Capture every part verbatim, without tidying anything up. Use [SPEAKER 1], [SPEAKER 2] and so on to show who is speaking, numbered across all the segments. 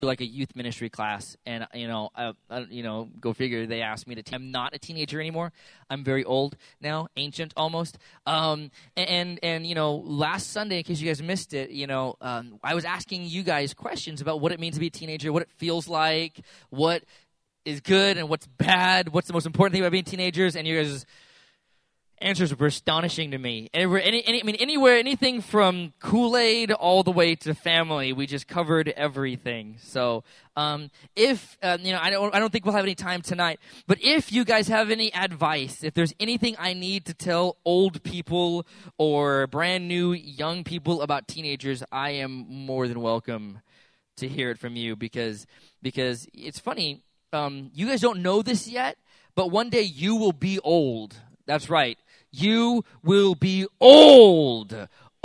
[SPEAKER 1] like a youth ministry class, and you know, uh, uh, you know, go figure. They asked me to. Te- I'm not a teenager anymore. I'm very old now, ancient almost. Um, and and you know, last Sunday, in case you guys missed it, you know, um, I was asking you guys questions about what it means to be a teenager, what it feels like, what is good and what's bad, what's the most important thing about being teenagers, and you guys' answers were astonishing to me. And any, any, I mean, anywhere, anything from Kool-Aid all the way to family, we just covered everything. So, um, if uh, you know, I don't, I don't think we'll have any time tonight. But if you guys have any advice, if there's anything I need to tell old people or brand new young people about teenagers, I am more than welcome to hear it from you, because because it's funny. Um, you guys don't know this yet, but one day you will be old. That's right. You will be old.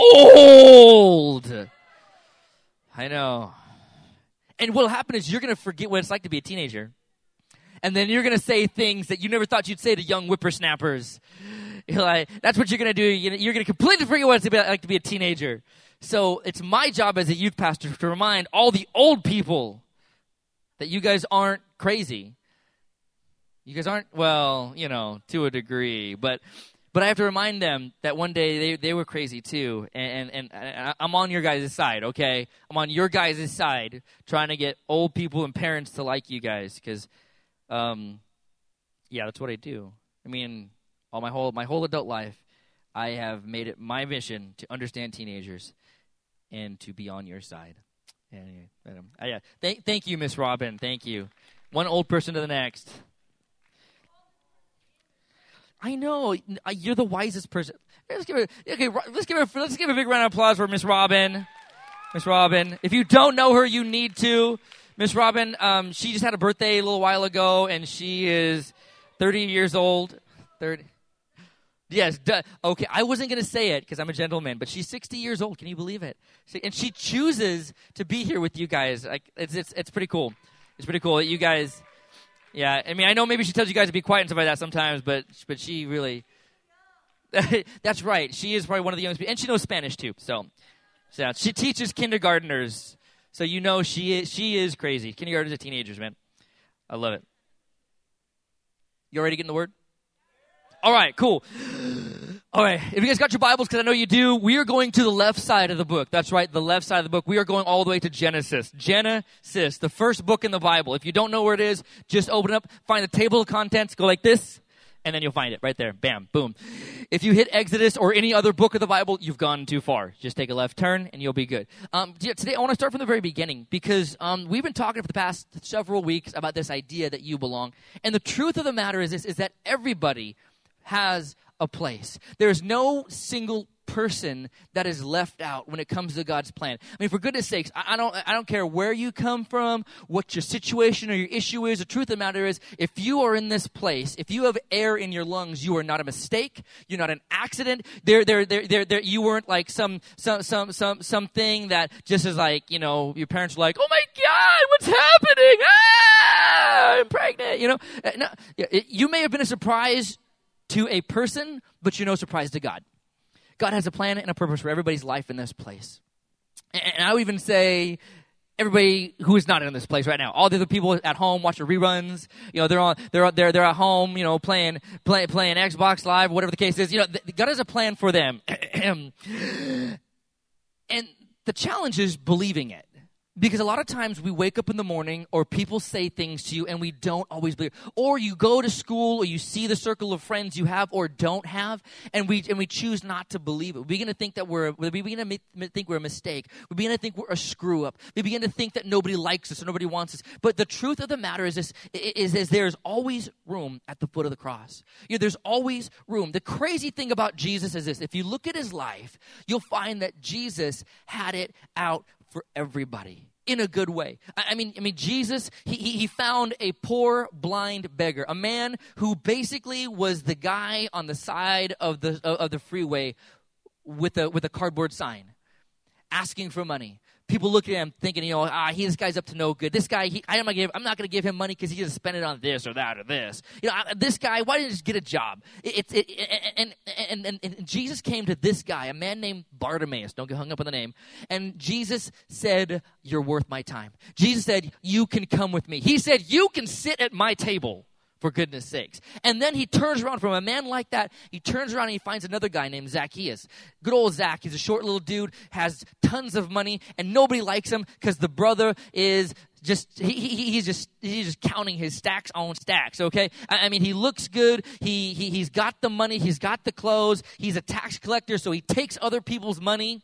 [SPEAKER 1] Old. I know. And what will happen is you're going to forget what it's like to be a teenager. And then you're going to say things that you never thought you'd say to young whippersnappers. You're like, that's what you're going to do. You're going to completely forget what it's like to be a teenager. So it's my job as a youth pastor to remind all the old people that you guys aren't crazy. You guys aren't, well, you know, to a degree. But but I have to remind them that one day they, they were crazy too. And, and, and I'm on your guys' side, okay? I'm on your guys' side trying to get old people and parents to like you guys. Because, um, yeah, that's what I do. I mean, all my whole my whole adult life, I have made it my mission to understand teenagers and to be on your side. Anyway, um, uh, yeah. Thank, thank you, Miss Robin. Thank you. One old person to the next. I know you're the wisest person. Let's give it. Okay, let's give her. Let's give a big round of applause for Miss Robin. Miss Robin. If you don't know her, you need to. Miss Robin. Um, she just had a birthday a little while ago, and she is thirty years old. Thirty. Yes. Duh. Okay. I wasn't gonna say it because I'm a gentleman, but she's sixty years old. Can you believe it? She, and she chooses to be here with you guys. Like, it's it's it's pretty cool. It's pretty cool that you guys. Yeah, I mean, I know maybe she tells you guys to be quiet and stuff like that sometimes, but but she really, that's right. She is probably one of the youngest people, and she knows Spanish too. So, so yeah, she teaches kindergartners, so you know she is she is crazy. Kindergartners are teenagers, man. I love it. You ready to get in the Word? All right, cool. All right, if you guys got your Bibles, because I know you do, we are going to the left side of the book. That's right, the left side of the book. We are going all the way to Genesis. Genesis, the first book in the Bible. If you don't know where it is, just open it up, find the table of contents, go like this, and then you'll find it right there. Bam, boom. If you hit Exodus or any other book of the Bible, you've gone too far. Just take a left turn, and you'll be good. Um, today, I want to start from the very beginning, because um, we've been talking for the past several weeks about this idea that you belong. And the truth of the matter is this, is that everybody has a place. There's no single person that is left out when it comes to God's plan. I mean, for goodness sakes, I, I don't I don't care where you come from, what your situation or your issue is. The truth of the matter is, if you are in this place, if you have air in your lungs, you are not a mistake. You're not an accident. There, there, there, there, there. You weren't like some, some, some, some, something that just is like, you know, your parents are like, oh my God, what's happening? Ah, I'm pregnant. You know, no, you may have been a surprise to a person, but you're no surprise to God. God has a plan and a purpose for everybody's life in this place. And I would even say everybody who is not in this place right now, all the other people at home watching reruns, you know, they're on, they're they're they're at home, you know, playing play, playing Xbox Live, whatever the case is. You know, God has a plan for them, and the challenge is believing it. Because a lot of times we wake up in the morning or people say things to you and we don't always believe. Or you go to school or you see the circle of friends you have or don't have, and we and we choose not to believe it. We begin to think that we're we begin to think we're a mistake. We begin to think we're a screw up. We begin to think that nobody likes us or nobody wants us. But the truth of the matter is this is, is there's always room at the foot of the cross. You know, there's always room. The crazy thing about Jesus is this: if you look at his life, you'll find that Jesus had it out for everybody. In a good way. I mean, I mean, Jesus, he, he found a poor, blind beggar, a man who basically was the guy on the side of the of the freeway with a with a cardboard sign, asking for money, people look at him thinking, you know, ah, he, this guy's up to no good. This guy, he, I'm not give, I'm not going to give him money because he just spend it on this or that or this. You know, I, this guy, why didn't he just get a job? It's it, it, and, and, and, and Jesus came to this guy, a man named Bartimaeus. Don't get hung up on the name. And Jesus said, "You're worth my time." Jesus said, "You can come with me." He said, "You can sit at my table." For goodness sakes. And then he turns around from a man like that. He turns around and he finds another guy named Zacchaeus. Good old Zach. He's a short little dude, has tons of money, and nobody likes him because the brother is just, he, he, he's just, he's just counting his stacks on stacks, okay? I, I mean, he looks good. He, he, he's got the money. He's got the clothes. He's a tax collector, so he takes other people's money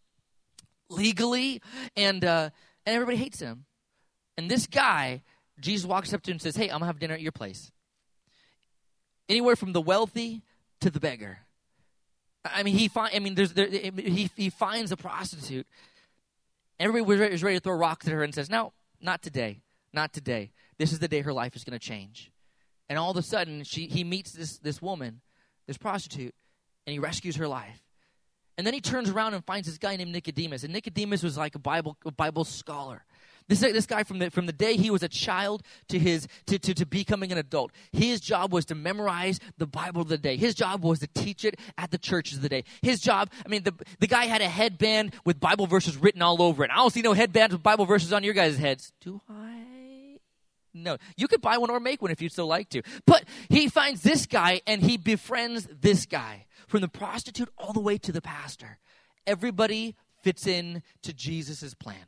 [SPEAKER 1] legally, and, uh, and everybody hates him. And this guy, Jesus walks up to him and says, "Hey, I'm going to have dinner at your place." Anywhere from the wealthy to the beggar. I mean, he find, I mean, there's there, he he finds a prostitute. Everybody was ready, was ready to throw rocks at her and says, "No, not today, not today. This is the day her life is going to change." And all of a sudden, she he meets this this woman, this prostitute, and he rescues her life. And then he turns around and finds this guy named Nicodemus. And Nicodemus was like a Bible a Bible scholar. This this guy from the from the day he was a child to his to, to, to becoming an adult, his job was to memorize the Bible of the day. His job was to teach it at the churches of the day. His job, I mean, the the guy had a headband with Bible verses written all over it. I don't see no headbands with Bible verses on your guys' heads. Do I? No. You could buy one or make one if you'd still like to. But he finds this guy and he befriends this guy. From the prostitute all the way to the pastor. Everybody fits in to Jesus' plan.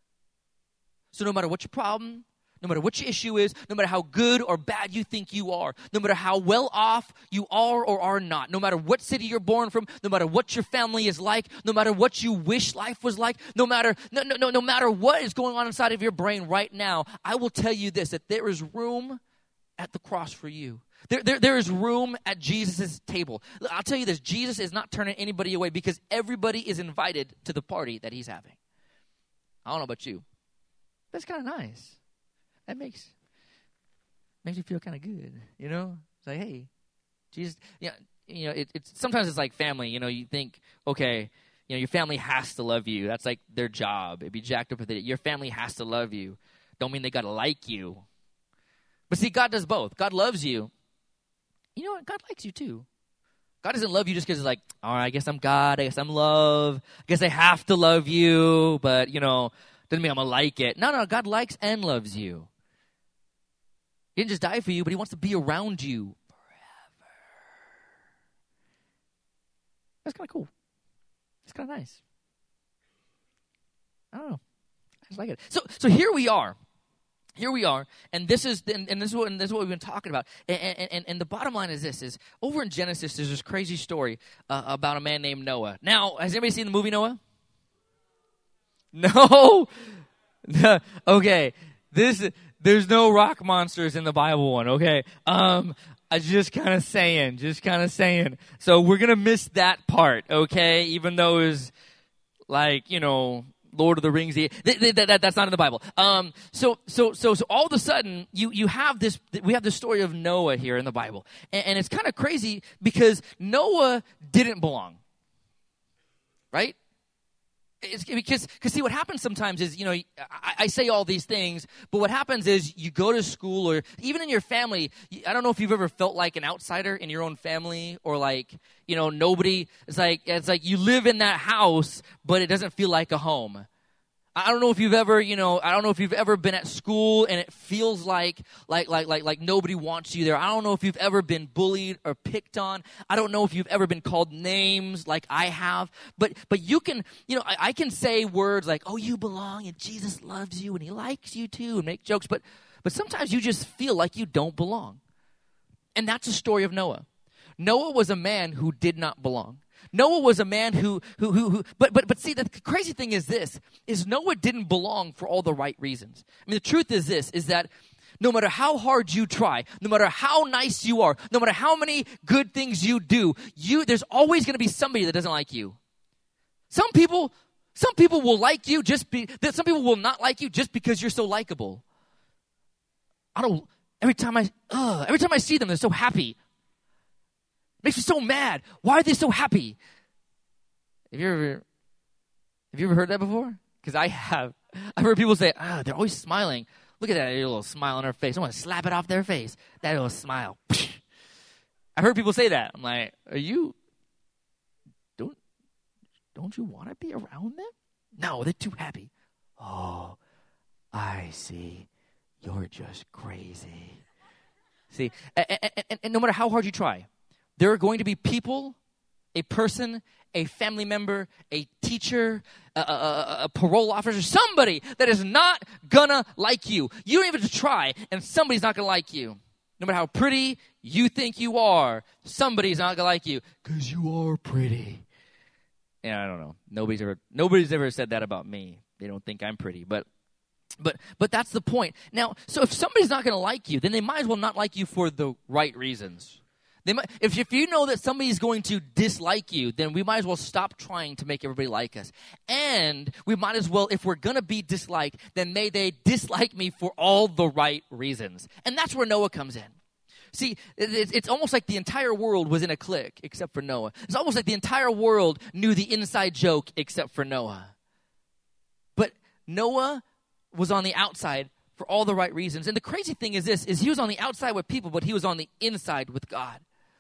[SPEAKER 1] So no matter what your problem, no matter what your issue is, no matter how good or bad you think you are, no matter how well off you are or are not, no matter what city you're born from, no matter what your family is like, no matter what you wish life was like, no matter no no no, no matter what is going on inside of your brain right now, I will tell you this, that there is room at the cross for you. There, there, there is room at Jesus' table. I'll tell you this, Jesus is not turning anybody away because everybody is invited to the party that he's having. I don't know about you. That's kind of nice. That makes makes you feel kind of good, you know? It's like, hey, Jesus, yeah, you know, it, it's sometimes it's like family, you know, you think, okay, you know, your family has to love you. That's like their job. It'd be jacked up with it. Your family has to love you. Don't mean they got to like you. But see, God does both. God loves you. You know what? God likes you too. God doesn't love you just because it's like, all right, I guess I'm God. I guess I'm love. I guess I have to love you. But, you know, doesn't mean I'm going to like it. No, no, God likes and loves you. He didn't just die for you, but he wants to be around you forever. That's kind of cool. It's kind of nice. I don't know. I just like it. So, so here we are. Here we are, and this is and, and this is what and this is what we've been talking about. And, and, and the bottom line is this: is over in Genesis, there's this crazy story uh, about a man named Noah. Now, has anybody seen the movie Noah? No. Okay. This there's no rock monsters in the Bible one. Okay. Um, I just kind of saying, just kind of saying. So we're gonna miss that part. Okay, even though it was like you know. Lord of the Rings. That, that, that, that's not in the Bible. Um, so, so, so, so all of a sudden, you, you have this, we have the story of Noah here in the Bible. And, and it's kind of crazy because Noah didn't belong. Right? It's because, because see, what happens sometimes is, you know, I, I say all these things, but what happens is you go to school or even in your family, I don't know if you've ever felt like an outsider in your own family or like, you know, nobody, it's like, it's like you live in that house, but it doesn't feel like a home. I don't know if you've ever, you know, I don't know if you've ever been at school and it feels like, like, like, like, like nobody wants you there. I don't know if you've ever been bullied or picked on. I don't know if you've ever been called names like I have. But, but you can, you know, I, I can say words like, oh, you belong and Jesus loves you and he likes you too and make jokes. But, but sometimes you just feel like you don't belong. And that's the story of Noah. Noah was a man who did not belong. Noah was a man who, who, who, who, but, but, but see, the crazy thing is this, is Noah didn't belong for all the right reasons. I mean, the truth is this, is that no matter how hard you try, no matter how nice you are, no matter how many good things you do, you, there's always going to be somebody that doesn't like you. Some people, some people will like you just be, some people will not like you just because you're so likable. I don't, every time I, uh, every time I see them, they're so happy. Makes me so mad. Why are they so happy? Have you ever, have you ever heard that before? Because I have, I've heard people say, ah, they're always smiling. Look at that little smile on their face. I want to slap it off their face. That little smile. I've heard people say that. I'm like, are you, don't, don't you want to be around them? No, they're too happy. Oh, I see. You're just crazy. See, and, and, and no matter how hard you try, there are going to be people, a person, a family member, a teacher, a, a, a parole officer, somebody that is not gonna like you. You don't even have to try, and somebody's not gonna like you. No matter how pretty you think you are, somebody's not gonna like you because you are pretty. And I don't know. Nobody's ever nobody's ever said that about me. They don't think I'm pretty, but but but that's the point. Now, so if somebody's not gonna like you, then they might as well not like you for the right reasons. They might, if, if you know that somebody's going to dislike you, then we might as well stop trying to make everybody like us. And we might as well, if we're going to be disliked, then may they dislike me for all the right reasons. And that's where Noah comes in. See, it, it's almost like the entire world was in a clique except for Noah. It's almost like the entire world knew the inside joke except for Noah. But Noah was on the outside for all the right reasons. And the crazy thing is this, is he was on the outside with people, but he was on the inside with God.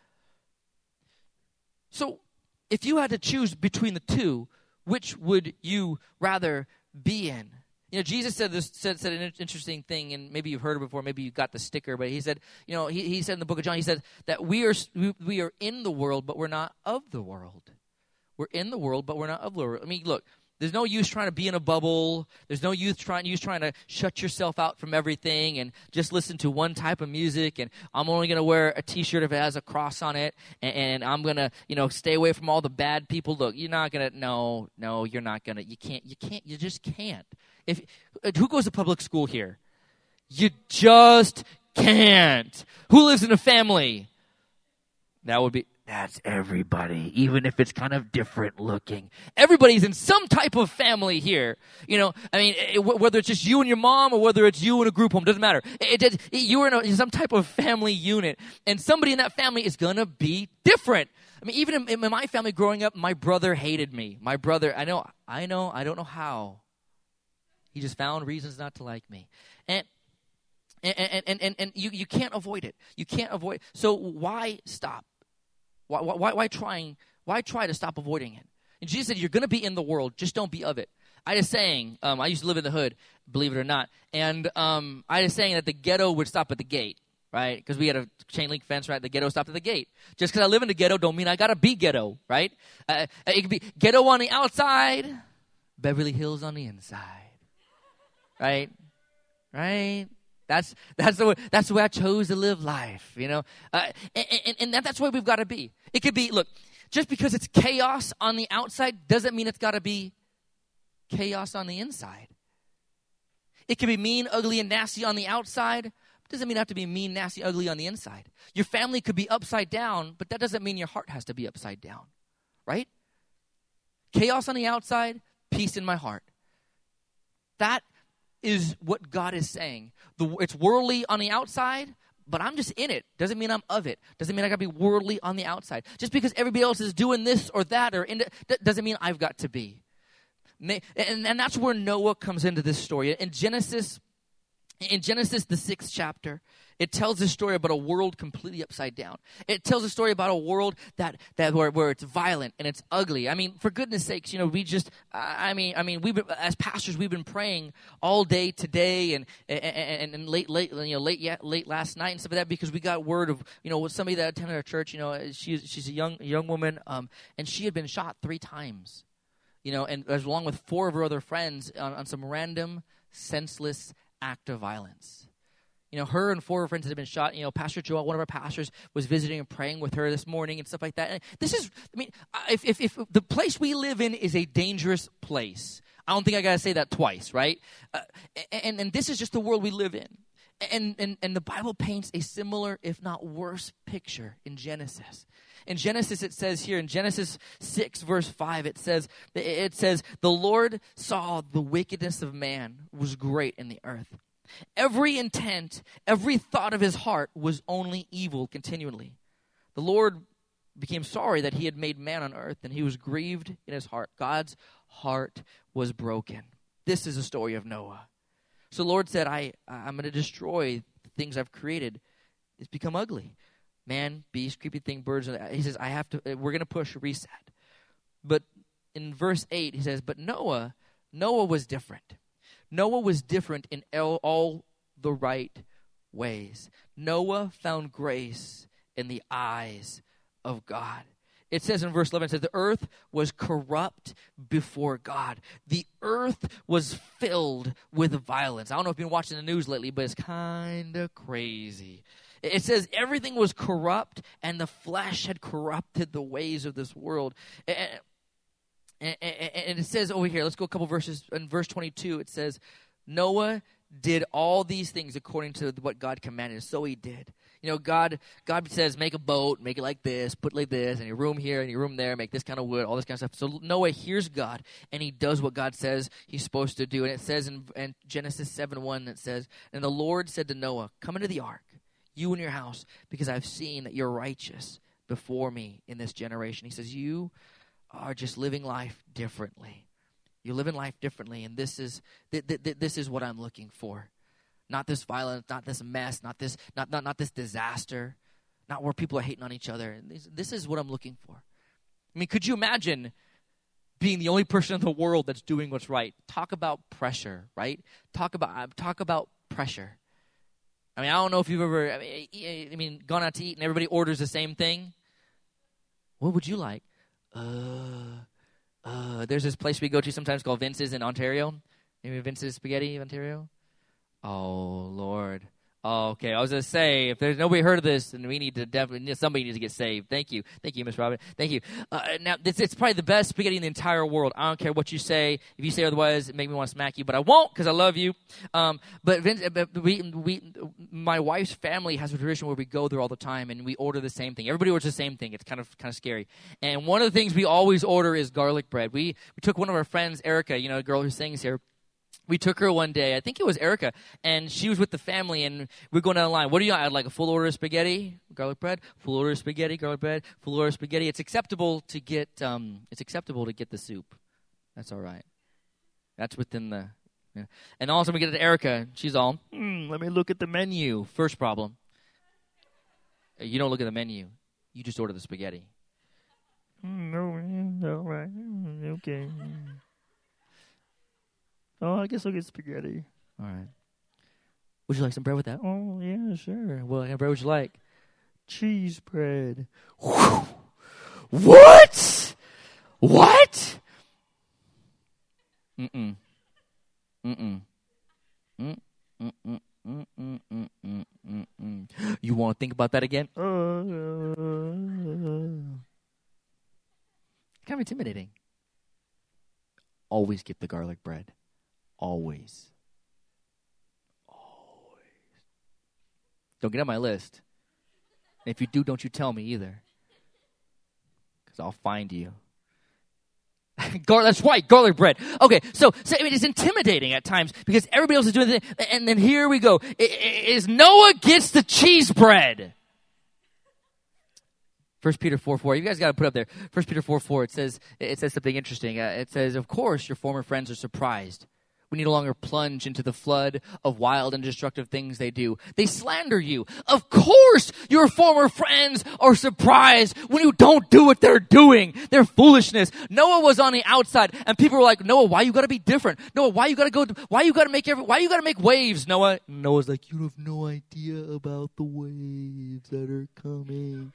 [SPEAKER 1] So, if you had to choose between the two, which would you rather be in? You know, Jesus said this said, said an interesting thing, and maybe you've heard it before, maybe you got the sticker, but he said, you know, he, he said in the book of John, he said that we are we, we are in the world, but we're not of the world. We're in the world, but we're not of the world. I mean, look, there's no use trying to be in a bubble. There's no use trying, use trying to shut yourself out from everything and just listen to one type of music. And I'm only going to wear a T-shirt if it has a cross on it. And, and I'm going to, you know, stay away from all the bad people. Look, you're not going to, no, no, you're not going to, you can't, you can't, you just can't. If who goes to public school here? You just can't. Who lives in a family? That would be, that's everybody, even if it's kind of different looking. Everybody's in some type of family here. You know, I mean, it, whether it's just you and your mom or whether it's you in a group home, doesn't matter. It, it, it, you're in, a, in some type of family unit, and somebody in that family is going to be different. I mean, even in, in my family growing up, my brother hated me. My brother, I know, I know, I don't know how. He just found reasons not to like me. And and and and, and you, you can't avoid it. You can't avoid it. So why stop? Why, why, why trying? Why try to stop avoiding it? And Jesus said, "You're going to be in the world, just don't be of it." I was saying, um, I used to live in the hood, believe it or not, and um, I was saying that the ghetto would stop at the gate, right? Because we had a chain link fence, right? The ghetto stopped at the gate. Just because I live in the ghetto, don't mean I got to be ghetto, right? Uh, it could be ghetto on the outside, Beverly Hills on the inside, right? Right? That's that's the way, that's the way I chose to live life, you know. Uh, and and, and that, that's where we've got to be. It could be, look, just because it's chaos on the outside doesn't mean it's got to be chaos on the inside. It could be mean, ugly, and nasty on the outside. Doesn't mean it have to be mean, nasty, ugly on the inside. Your family could be upside down, but that doesn't mean your heart has to be upside down, right? Chaos on the outside, peace in my heart. That is what God is saying. The, it's worldly on the outside, but I'm just in it. Doesn't mean I'm of it. Doesn't mean I got to be worldly on the outside. Just because everybody else is doing this or that, or in, doesn't mean I've got to be. And, and that's where Noah comes into this story. In Genesis, in Genesis, the sixth chapter, it tells a story about a world completely upside down. It tells a story about a world that that where, where it's violent and it's ugly. I mean, for goodness sakes, you know, we just, I mean, I mean, we've been, as pastors, we've been praying all day today and and, and, and late, late, you know, late, yet, late last night and stuff like that because we got word of, you know, somebody that attended our church. You know, she's she's a young young woman, um, and she had been shot three times. You know, and along with four of her other friends on, on some random, senseless act of violence. You know, her and four of her friends had been shot. You know, Pastor Joel, one of our pastors, was visiting and praying with her this morning and stuff like that. And this is, I mean, if, if, if the place we live in is a dangerous place, I don't think I got to say that twice, right? Uh, and, and this is just the world we live in. And, and, and the Bible paints a similar, if not worse, picture in Genesis. In Genesis, it says here, in Genesis six, verse five, it says, it says, the Lord saw the wickedness of man was great in the earth. Every intent, every thought of his heart was only evil continually. The Lord became sorry that he had made man on earth, and he was grieved in his heart. God's heart was broken. This is a story of Noah. So the Lord said, I, I'm going to destroy the things I've created. It's become ugly. Man, beast, creepy thing, birds. He says, I have to, we're going to push reset. But in verse eight, he says, but Noah, Noah was different. Noah was different in all, all the right ways. Noah found grace in the eyes of God. It says in verse eleven, it says, the earth was corrupt before God. The earth was filled with violence. I don't know if you've been watching the news lately, but it's kind of crazy. It says everything was corrupt, and the flesh had corrupted the ways of this world. And, and, and it says over here, let's go a couple verses. In verse twenty-two, it says, Noah did all these things according to what God commanded. So he did. You know, God God says, make a boat, make it like this, put it like this, and your room here, and your room there, make this kind of wood, all this kind of stuff. So Noah hears God, and he does what God says he's supposed to do. And it says in, in Genesis seven one, it says, and the Lord said to Noah, come into the ark, you and your house, because I've seen that you're righteous before me in this generation. He says, you are just living life differently. You're living life differently, and this is th- th- th- this is what I'm looking for. Not this violence, not this mess, not this not not, not this disaster, not where people are hating on each other. This, this is what I'm looking for. I mean, could you imagine being the only person in the world that's doing what's right? Talk about pressure, right? Talk about talk about pressure. I mean, I don't know if you've ever, I mean, I mean, gone out to eat and everybody orders the same thing. What would you like? Uh, uh, there's this place we go to sometimes called Vince's in Ontario. Maybe Vince's Spaghetti, Ontario. Oh, Lord. Oh, okay. I was going to say, if there's nobody heard of this, then we need to definitely, somebody needs to get saved. Thank you. Thank you, Miss Robin. Thank you. Uh, now, this, it's probably the best spaghetti in the entire world. I don't care what you say. If you say otherwise, it makes me want to smack you, but I won't because I love you. Um, but, Vince, but we, we, my wife's family has a tradition where we go there all the time, and we order the same thing. Everybody orders the same thing. It's kind of kind of scary. And one of the things we always order is garlic bread. We, we took one of our friends, Erica, you know, a girl who sings here. We took her one day, I think it was Erica, and she was with the family, and we're going down the line. What do you want? I'd like a full order of spaghetti, garlic bread, full order of spaghetti, garlic bread, full order of spaghetti. It's acceptable to get, um, it's acceptable to get the soup. That's all right. That's within the, yeah. And also we get to Erica, and she's all, hmm, let me look at the menu. First problem. You don't look at the menu. You just order the spaghetti. No, no, right, okay. Oh, I guess I'll get spaghetti. All right. Would you like some bread with that? Oh, yeah, sure. What kind of bread would you like? Cheese bread. Whew. What? What? Mm-mm. Mm-mm. Mm-mm. Mm-mm. Mm-mm. Mm-mm. You want to think about that again? Uh, kind of intimidating. Always get the garlic bread. Always. Always. Don't get on my list. And if you do, don't you tell me either. Because I'll find you. Gar- that's right, garlic bread. Okay, so, so I mean, it's intimidating at times because everybody else is doing it. And then here we go. It, it, is Noah gets the cheese bread. First Peter four four. You guys got to put up there. First Peter four four. It says, it says something interesting. Uh, it says, of course, your former friends are surprised. We no longer plunge into the flood of wild and destructive things they do. They slander you. Of course, your former friends are surprised when you don't do what they're doing. Their foolishness. Noah was on the outside, and people were like, Noah, why you gotta be different? Noah, why you gotta go, why you gotta make every, why you gotta make waves, Noah? Noah's like, you have no idea about the waves that are coming.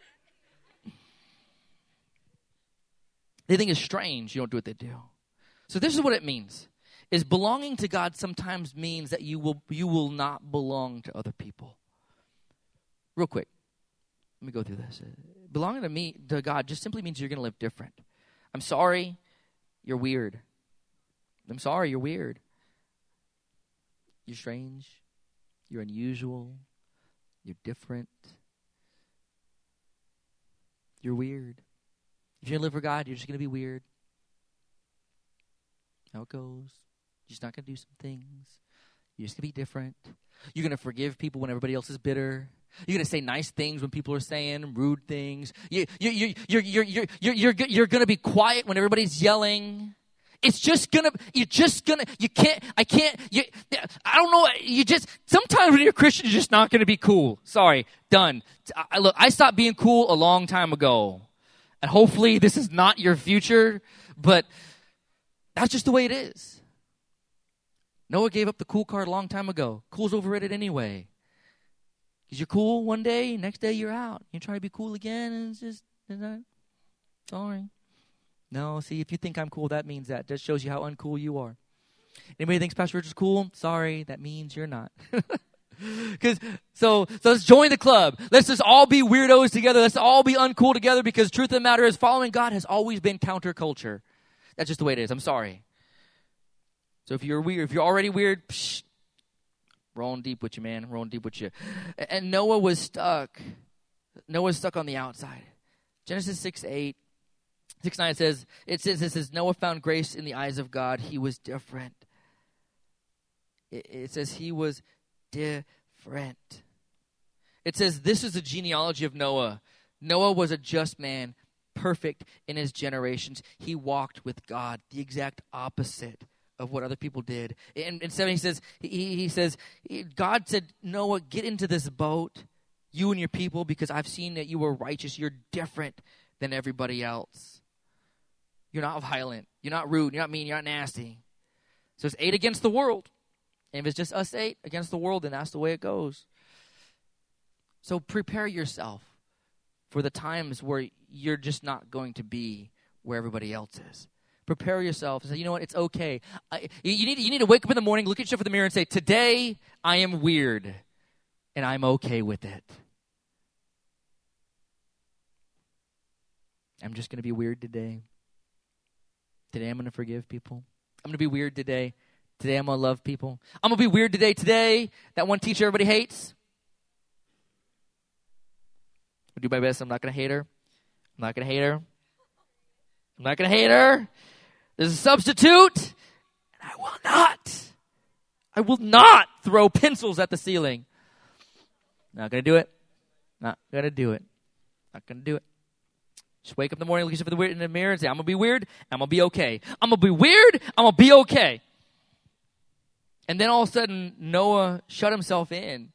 [SPEAKER 1] They think it's strange you don't do what they do. So this is what it means. Is belonging to God sometimes means that you will you will not belong to other people. Real quick, let me go through this. Belonging to me, to God, just simply means you're going to live different. I'm sorry, you're weird. I'm sorry, you're weird. You're strange. You're unusual. You're different. You're weird. If you're going to live for God, you're just going to be weird. How it goes. You're just not going to do some things. You're just going to be different. You're going to forgive people when everybody else is bitter. You're going to say nice things when people are saying rude things. You, you, you, you're, you're, you're, you're, you're, you're going to be quiet when everybody's yelling. It's just gonna, you're just gonna, you can't, I can't, you, I don't know, you just, sometimes when you're a Christian, you're just not gonna be cool. Sorry, done. I, look, I stopped being cool a long time ago. And hopefully this is not your future, but that's just the way it is. Noah gave up the cool card a long time ago. Cool's overrated anyway. Because you're cool one day, next day you're out. You try to be cool again, and it's just, it's not, sorry. No, see, if you think I'm cool, that means that. That shows you how uncool you are. Anybody thinks Pastor Rich is cool? Sorry, that means you're not. Because so, so let's join the club. Let's just all be weirdos together. Let's all be uncool together, because truth of the matter is following God has always been counterculture. That's just the way it is. I'm sorry. So if you're weird, if you're already weird, psh, rolling deep with you, man. Rolling deep with you. And Noah was stuck. Noah was stuck on the outside. Genesis six eight, six nine says, it says, it says, Noah found grace in the eyes of God. He was different. It, it says he was different. It says this is the genealogy of Noah. Noah was a just man, perfect in his generations. He walked with God, the exact opposite of what other people did. In, in seven, he says, he, he says, God said, Noah, get into this boat, you and your people, because I've seen that you were righteous. You're different than everybody else. You're not violent. You're not rude. You're not mean. You're not nasty. So it's eight against the world. And if it's just us eight against the world, then that's the way it goes. So prepare yourself for the times where you're just not going to be where everybody else is. Prepare yourself and say, you know what, it's okay. I, you, need, you need to wake up in the morning, look at yourself in the mirror and say, today I am weird, and I'm okay with it. I'm just going to be weird today. Today I'm going to forgive people. I'm going to be weird today. Today I'm going to love people. I'm going to be weird today. Today, that one teacher everybody hates. I'll do my best. I'm not going to hate her. I'm not going to hate her. I'm not going to hate her. There's a substitute, and I will not. I will not throw pencils at the ceiling. Not going to do it. Not going to do it. Not going to do it. Just wake up in the morning, look yourself in the mirror and say, I'm going to be weird. I'm going to be okay. I'm going to be weird. I'm going to be okay. And then all of a sudden, Noah shut himself in.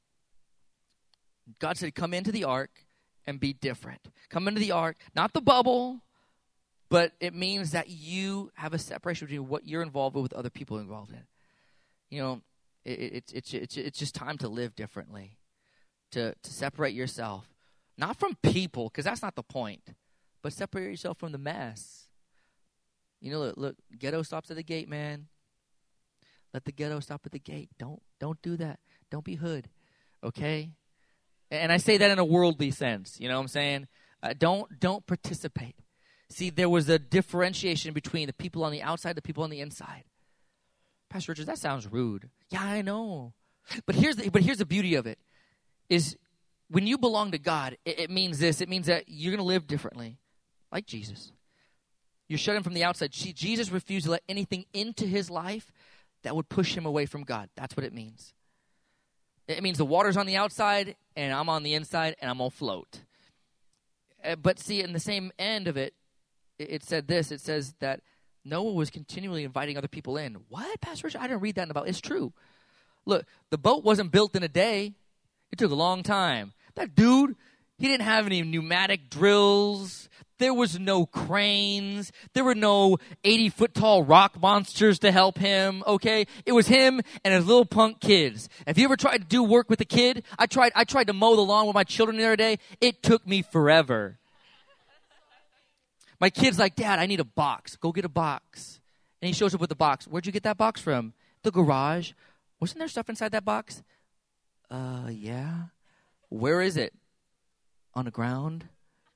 [SPEAKER 1] God said, come into the ark and be different. Come into the ark, not the bubble, but it means that you have a separation between what you're involved with with other people involved in. You know, it, it, it, it, it's just time to live differently, to, to separate yourself. Not from people, because that's not the point, but separate yourself from the mess. You know, look, look, ghetto stops at the gate, man. Let the ghetto stop at the gate. Don't, don't do that. Don't be hood, okay? And I say that in a worldly sense, you know what I'm saying? Uh, don't, don't participate. See, there was a differentiation between the people on the outside and the people on the inside. Pastor Richard, that sounds rude. Yeah, I know. But here's the, but here's the beauty of it, is when you belong to God, it, it means this. It means that you're going to live differently, like Jesus. You're shut in from the outside. See, Jesus refused to let anything into his life that would push him away from God. That's what it means. It means the water's on the outside, and I'm on the inside, and I'm going to float. Uh, but see, in the same end of it, it, it said this. It says that Noah was continually inviting other people in. What, Pastor Richard? I didn't read that in the Bible. It's true. Look, the boat wasn't built in a day. It took a long time. That dude, he didn't have any pneumatic drills. There was no cranes. There were no eighty-foot-tall rock monsters to help him, okay? It was him and his little punk kids. Have you ever tried to do work with a kid? I tried I tried to mow the lawn with my children the other day. It took me forever. My kid's like, Dad, I need a box. Go get a box. And he shows up with the box. Where'd you get that box from? The garage. Wasn't there stuff inside that box? Uh, yeah. Where is it? On the ground?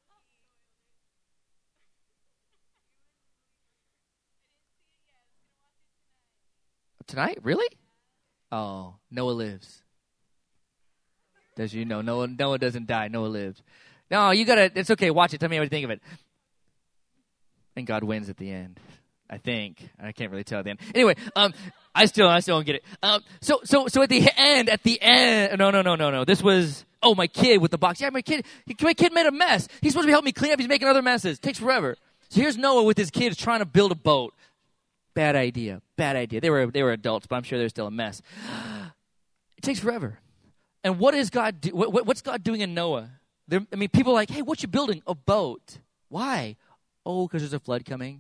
[SPEAKER 1] Tonight? Really? Oh, Noah lives. Does you know Noah? Noah doesn't die. Noah lives. No, you gotta. It's okay. Watch it. Tell me what you think of it. And God wins at the end. I think. I can't really tell at the end. Anyway, um, I still, I still don't get it. Um, so, so, so at the end, at the end, no, no, no, no, no. This was, oh, my kid with the box. Yeah, my kid, my kid made a mess. He's supposed to be helping me clean up. He's making other messes. It takes forever. So here's Noah with his kids trying to build a boat. Bad idea. Bad idea. They were they were adults, but I'm sure they're still a mess. It takes forever. And what is God do, what, what's God doing in Noah? There, I mean, people are like, hey, what you building? A boat. Why? Oh, because there's a flood coming.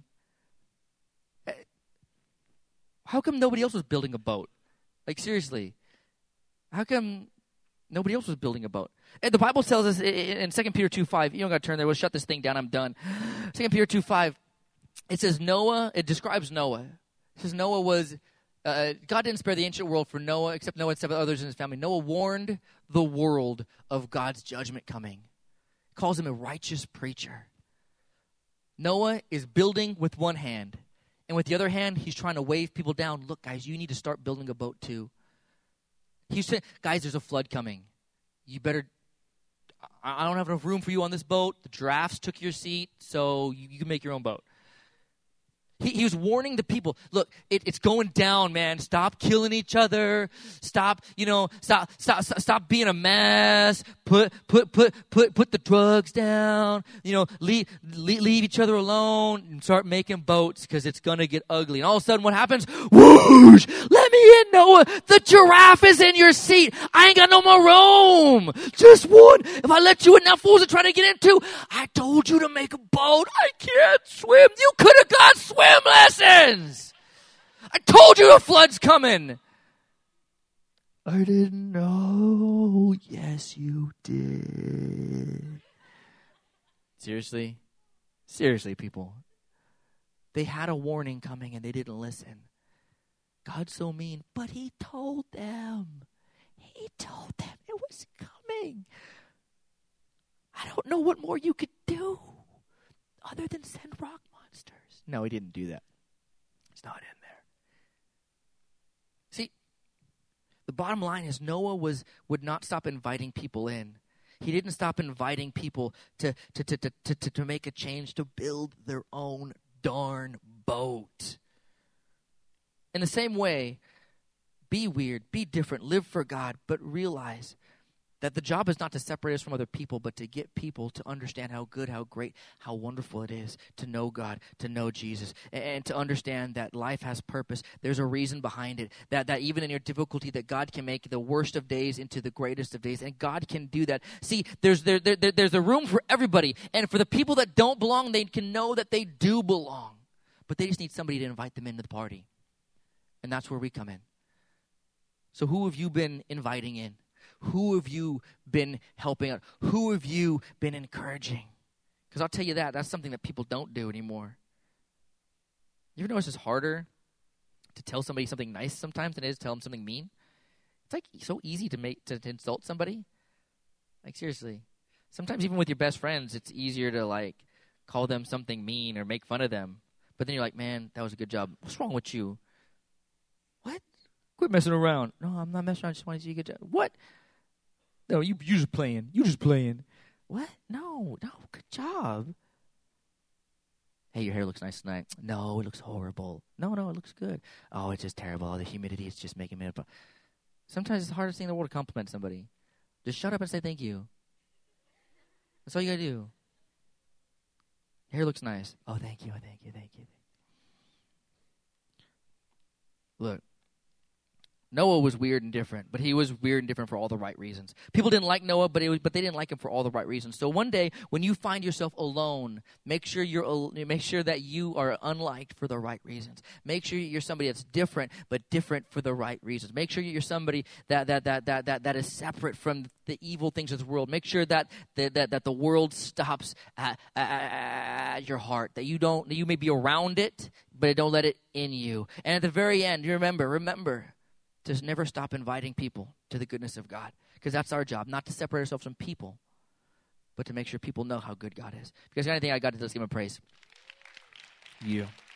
[SPEAKER 1] How come nobody else was building a boat? Like, seriously. How come nobody else was building a boat? And the Bible tells us in Second Peter two five, you don't got to turn there. We'll shut this thing down. I'm done. Second Peter two five, it says Noah, it describes Noah. It says Noah was, uh, God didn't spare the ancient world for Noah, except Noah and seven others in his family. Noah warned the world of God's judgment coming. He calls him a righteous preacher. Noah is building with one hand. And with the other hand, he's trying to wave people down. Look, guys, you need to start building a boat too. He's saying, guys, there's a flood coming. You better, I don't have enough room for you on this boat. The giraffes took your seat, so you, you can make your own boat. He, he was warning the people, look, it, it's going down, man. Stop killing each other. Stop, you know, stop, stop, stop, stop being a mess. Put, put, put, put, put the drugs down. You know, leave, leave, leave each other alone and start making boats because it's going to get ugly. And all of a sudden what happens? Whoosh! Let me in, Noah. The giraffe is in your seat. I ain't got no more room. Just one. If I let you in, now fools are trying to get in too. I told you to make a boat. I can't swim. You could have got swim lessons. I told you a flood's coming. I didn't know. Yes, you did. Seriously? Seriously, people. They had a warning coming and they didn't listen. God's so mean, but he told them. He told them it was coming. I don't know what more you could do other than send rock monsters. No, he didn't do that. It's not in there. See, the bottom line is Noah was would not stop inviting people in. He didn't stop inviting people to to to to to, to, to make a change, to build their own darn boat. In the same way, be weird, be different, live for God, but realize that the job is not to separate us from other people, but to get people to understand how good, how great, how wonderful it is to know God, to know Jesus, and to understand that life has purpose. There's a reason behind it, that, that even in your difficulty, that God can make the worst of days into the greatest of days, and God can do that. See, there's there, there, there's a room for everybody, and for the people that don't belong, they can know that they do belong, but they just need somebody to invite them into the party, and that's where we come in. So who have you been inviting in? Who have you been helping out? Who have you been encouraging? Because I'll tell you that, that's something that people don't do anymore. You ever notice it's harder to tell somebody something nice sometimes than it is to tell them something mean? It's like so easy to make to, to insult somebody. Like, seriously. Sometimes even with your best friends, it's easier to, like, call them something mean or make fun of them. But then you're like, man, that was a good job. What's wrong with you? What? Quit messing around. No, I'm not messing around. I just want to see a good job. What? No, you you just playing. You just playing. What? No, no, good job. Hey, your hair looks nice tonight. No, it looks horrible. No, no, it looks good. Oh, it's just terrible. The humidity is just making me... Sometimes it's the hardest thing in the world to compliment somebody. Just shut up and say thank you. That's all you got to do. Your hair looks nice. Oh, thank you, thank you, thank you. Look. Noah was weird and different, but he was weird and different for all the right reasons. People didn't like Noah, but it was, but they didn't like him for all the right reasons. So one day, when you find yourself alone, make sure you're make sure that you are unliked for the right reasons. Make sure you're somebody that's different, but different for the right reasons. Make sure you're somebody that that that that that, that is separate from the evil things of the world. Make sure that that that, that the world stops at, at your heart. That you don't that you may be around it, but don't let it in you. And at the very end, you remember, remember. Just never stop inviting people to the goodness of God. Because that's our job, not to separate ourselves from people, but to make sure people know how good God is. If you guys got anything I got to, let's give him a praise. Yeah.